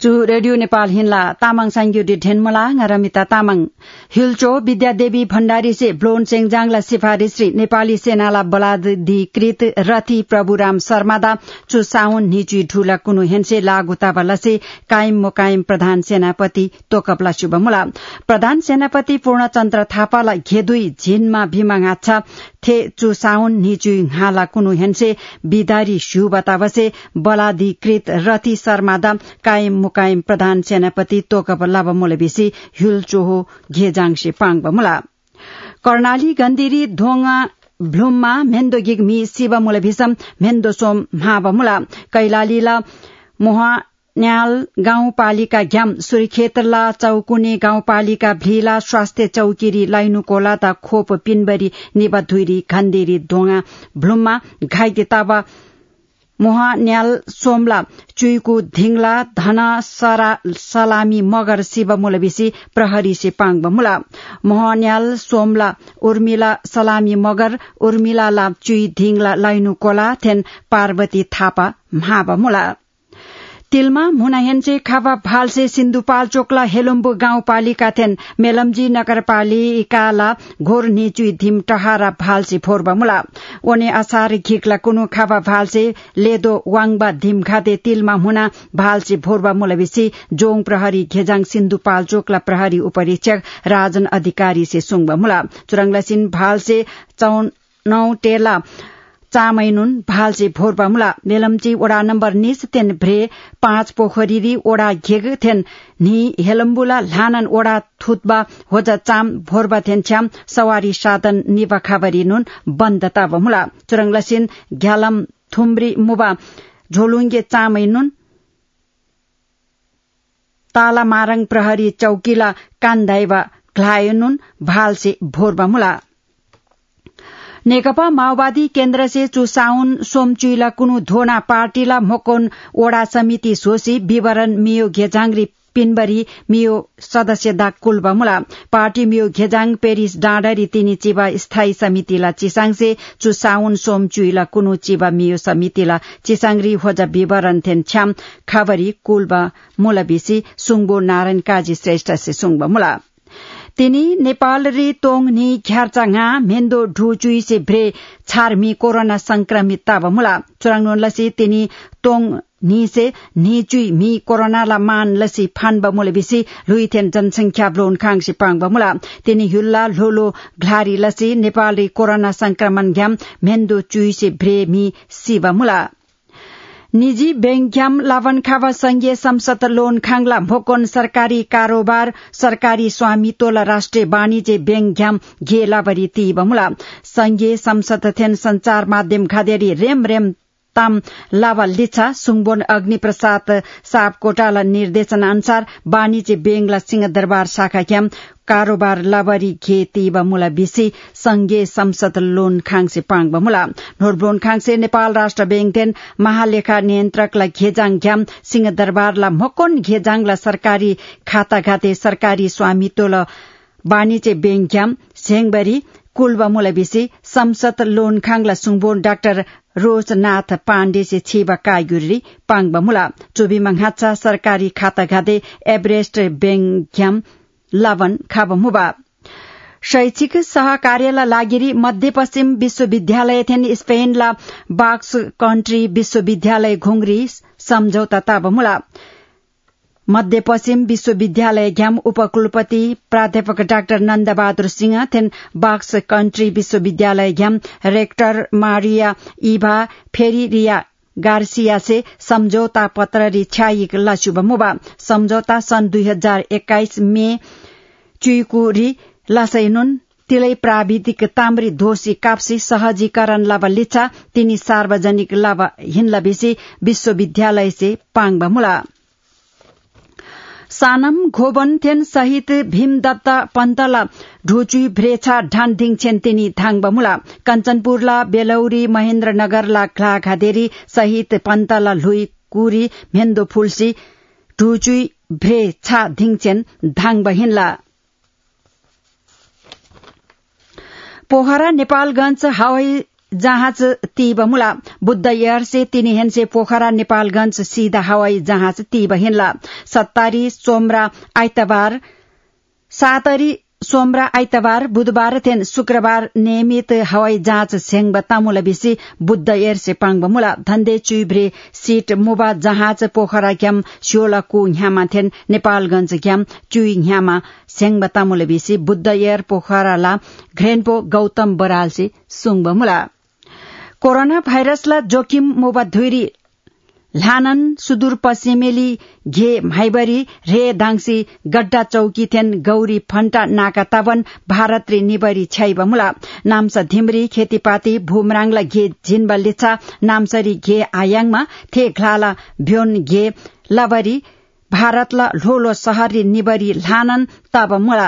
चु रेडियो नेपाल हिन्ला तामाङ सांग्युडी ढेनमला रमिता तामाङ हिलचो विद्यादेवी भण्डारी से ब्लोन सेङजाङला सिफारिश्री नेपाली सेनाला बलाधिकृत रथी प्रभुराम शर्मादा चु साउन निचु ढुला कुनु हेन्से लागुताबा लसे कायम मोकायम प्रधान सेनापति तोकपला शुभमुला प्रधान सेनापति पूर्णचन्द्र थापालाई घेदुई झिनमा भीमाङाच्छा थे चु साउन निचु हाला कुनु हेन्से बिदारी शु बतावसे बलाधिकृत रथी शर्मादा कायम मुकायम प्रधान सेनापति तोकपल्लाब मोलबिसी हिलचोहो घेजाङसे पाङबमुला कर्णाली गन्दिरी धोंगा भ्लुममा मेन्दो गिगमी शिव मोलभिसम मेन्दो सोम महाबमुला कैलालीला मोहा न्याल गाउँपालिका घ्याम सुर्खेतला चौकुने गाउँपालिका भ्लीला स्वास्थ्य चौकिरी लाइनुकोला ता खोप पिनबरी निबधुरी खन्देरी धोंगा भ्लुममा घाइतेतावा मोहा न्याल सोमला चुइकु धिङला धना सलामी मगर शिव मोलबिसी प्रहरी से पाङबमुला मोहा न्याल सोमला उर्मिला सलामी मगर उर्मिला चुइ धिङला लाइनुकोला थेन पार्वती थापा महाबमुला तिलमा मुनाहेन्से खावा भालसे सिन्धुपाल्चोकला हेलुम्बु गाउँपालिका थेन मेलम्जी नगरपालिकाला घोर निचुई धिम टहारा भालसे फोरबमुला ओने असार घिकला कुनु खावा भालसे लेदो वाङबा धिम खाते तिलमा मुना भालसे फोरबा मुलबिसी जोङ प्रहरी घेजाङ सिन्धुपाल्चोकला प्रहरी उपरीक्षक राजन अधिकारी से सुङबमुला चुरङलसिन भालसे चौनौ टेला चामैनुन भालसे भोरबामुला मेलम्ची ओडा नम्बर निस तेन भ्रे 5 पोखरीरी ओडा घेग थेन नि हेलम्बुला लानन ओडा थुतबा होजा चाम भोरबा थेन छ्याम सवारी साधन निवा खबरी नुन बन्दता बमुला चुरङलसिन घ्यालम थुम्ब्री मुबा झोलुङ्गे चामैनुन ताला मारङ प्रहरी चौकीला कान्दाइवा घ्लायनुन भालसे भोरबामुला नेकपा माओवादी केन्द्र से चुसाउन सोमचुइला कुनु धोना पार्टीला मोकोन ओडा समिति सोसी विवरण मियो घेजाङरी पिनबरी मियो सदस्य दा कुलबमुला पार्टी मियो घेजाङ पेरिस डाँडरी तिनी चिबा स्थायी समितिला चिसाङसे चुसाउन सोमचुइला कुनु चिबा मियो समितिला चिसाङरी होजा विवरण थेन छ्याम खबरी कुलबा मुलबिसी सुङबो नारायण काजी श्रेष्ठ से सुङबमुला तिनी नेपाल री तोङ नि घ्यारचाङा मेन्दो ढुचुई से भ्रे छारमी कोरोना संक्रमित ताबमुला चुराङनोलसी तिनी तोङ नि से निचुई मी कोरोना ला मान लसी फानबा मुलबिसी लुइथेन जनसंख्या ब्लोन खाङसी पाङबमुला तिनी हुल्ला लोलो घ्लारी लसी नेपाल री कोरोना संक्रमण घ्याम मेन्दो चुई से भ्रे मी सिबमुला निजी बैंक घ्याम लावन खावा संघीय संसद लोन खाङला भोकोन सरकारी कारोबार सरकारी स्वामित्वला राष्ट्रिय वाणिज्य बैंक घ्याम घे लावरी तीबमुला संघीय संसद थेन संचार माध्यम खादेरी रेम ताम लावा लिच्छा सुङबोन अग्नि प्रसाद सापकोटाला निर्देशन अनुसार वाणिज्य बैंकला सिंहदरबार शाखा घ्याम कारोबार लावरी घे तीबा मुला बिसी संघीय संसद लोन खाङसे पाङबा मुला नोटब्लोन खाङसे नेपाल राष्ट्र बैंक देन महालेखा नियन्त्रकला घेजाङ घ्याम सिंहदरबारला मकोन घेजाङला सरकारी खाता घाते सरकारी स्वामित्वला वाणिज्य बैंक घ्याम झेङबरी कुलबा मुलबिसी संसद लोन खाङला सुङबोन डाक्टर रोजनाथ पाण्डे से छेबा कायगुरी पाङबा मुला चोबी मंगहाचा सरकारी खाता घाते एभरेस्ट बैंक घ्याम लावन खाबमुबा शैक्षिक सहकार्यला लागिरी मध्यपश्चिम विश्वविद्यालय थेन स्पेनला बाक्स कन्ट्री विश्वविद्यालय घुङ्री सम्झौता ताबमुला मध्यपश्चिम विश्वविद्यालय घ्याम उपकुलपति प्राध्यापक डाक्टर नन्दबहादुर सिंह थेन बाक्स कन्ट्री विश्वविद्यालय घ्याम rector Maria Eva Ferreira Garcia से सम्झौता पत्र रिछाइक लसुबमुबा सम्झौता सन् 2021 मे चुइकुरी लसैनुन तिलै प्राविधिक ताम्री दोषी काप्सी सहजीकरण लाभ लिच्छा तिनी सार्वजनिक लाभ हिन्ला बेसी विश्वविद्यालय से पाङबमुला सानम घोबन थेन सहित भीमदत्त पन्तला ढुचुई भ्रेछा ढानधिङ छेन तिनी धाङबमुला कञ्चनपुरला बेलौरी महेन्द्रनगरला घ्ला घादेरी सहित पन्तला लुई कुरी मेन्दो फुल्सी ढुचुई भ्रेछा धिङछेन धाङब हिन्ला पोखरा नेपालगंज हवाई जहाज तीब मुला बुद्ध एयर से तिनीहेन से पोखरा नेपालगंज सीधा हवाई जहाज तीब हिन्ला 7 सोमरा आइतबार बुधबार थेन शुक्रबार नियमित हवाई जहाज सेंग बतामुला बिसी बुद्ध एयर से पांग मुला धन्दे चुइब्रे सीट मुबा जहाज पोखरा ग्याम स्योलकु ह्यामा थेन नेपालगंज ग्याम चुइ ह्यामा सेंग बतामुला बिसी बुद्ध एयर पोखराला घ्रेनपो गौतम बराल से सुंग मुला कोरोना भाइरसला जोखिम मुबा धुरी ल्हानन सुदूरपश्चिमेली घे भाइबरी रे दाङसी गड्डा चौकी थेन गौरी फन्टा नाका तावन भारत रे निबरी छाइब मुला नामसा धिमरी खेतीपाती भूमराङला घे झिनबा लेछा नामसरी घे आयाङमा थे घ्लाला भ्योन घे लबरी भारतला ढोलो शहरी निबरी ल्हानन ताब मुला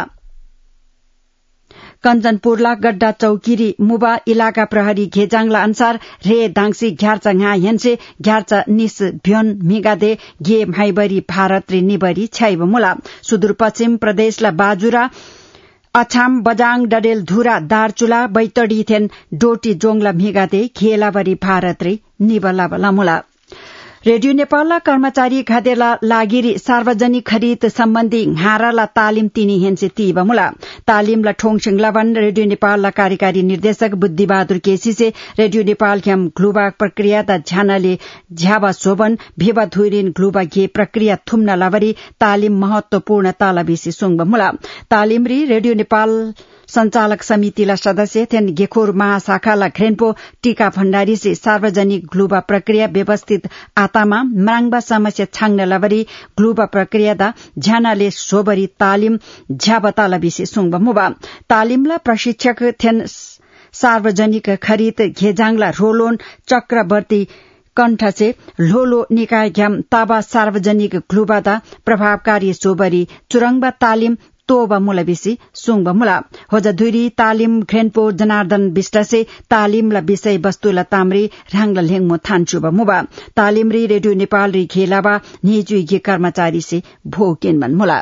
कञ्चनपुरला गड्डा चौकीरी मुबा इलाका प्रहरी घेजाङला अनुसार रे दाङसी घ्यार्चा घा हेन्से घ्यार्चा निस भ्योन मिगादे घे भाइबरी भारत रे निबरी छाइब मुला सुदूरपश्चिम प्रदेशला बाजुरा अछाम बजाङ डडेलधुरा दार्चुला बैतडी थेन डोटी जोङला मिगादे घेलाबरी भारत रे निबला मुला रेडियो नेपालला कर्मचारी खाद्यला लागिरी सार्वजनिक खरिद सम्बन्धी हाराला तालिम तिनी हेन्से तीब मुला तालिमला ठोङसिङ लवन रेडियो नेपालला कार्यकारी निर्देशक बुद्धिबहादुर केसी से रेडियो नेपाल ख्याम ग्लुबा प्रक्रिया दा झ्यानाले झ्याबा शोभन भेबा धुइरिन ग्लुबा गे प्रक्रिया थुम्न लवरी तालिम महत्वपूर्ण तालबिसी सुङ्ब मुला तालिमरी रेडियो नेपाल संचालक समितिला सदस्य थेन गेखोर महाशाखाला घ्रेनपो टीका भण्डारी से सार्वजनिक ग्लुबा प्रक्रिया व्यवस्थित आतामा मराङबा समस्या छाङ्न लवरी ग्लुबा प्रक्रिया दा झ्यानाले सोबरी तालिम झ्याबताला विशेष सुङ्ब मुबा तालिमला प्रशिक्षक थेन सार्वजनिक खरिद घेजाङला रोलोन चक्रवर्ती कण्ठ से लोलो निकाय घ्याम ताबा सार्वजनिक ग्लुबा दा प्रभावकारी सोबरी चुरङबा तालिम तोबा मुला बिसी सुङ्ब मुला होजा धुरी तालिम घ्रेनपो जनार्दन बिष्ट से तालिमला विषय वस्तुला ताम्री राङला लेङमो थान्चुबा मुबा तालिमरी रेडियो नेपाल री घेलाबा निजुइ गे कर्मचारी से भोकेनमन मुला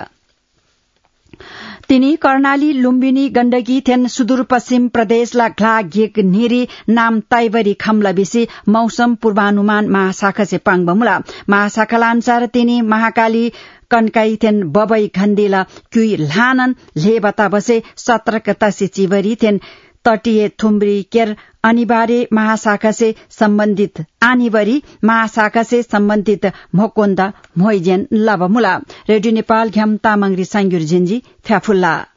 तिनी कर्णाली लुम्बिनी गण्डकी थेन सुदूरपश्चिम प्रदेशला घ्ला घेक निरी नाम ताइवरी खम्ला बिसी मौसम पूर्वानुमान महाशाखा से पाङ्ब मुला महाशाखाला अनुसार तिनी महाकाली कनकाई थेन बबई घण्डेला क्युई ल्हानन लेबता बसे सतर्कता से चिवरी थेन तटीय थुम्ब्री केर अनिवार्य महाशाखा से सम्बन्धित आनिवरी महाशाखा से सम्बन्धित मोकोन्दा मोइजेन लबमुला रेडियो नेपाल घ्याम तामाङरी साङ्गुर झिन्जी फ्याफुल्ला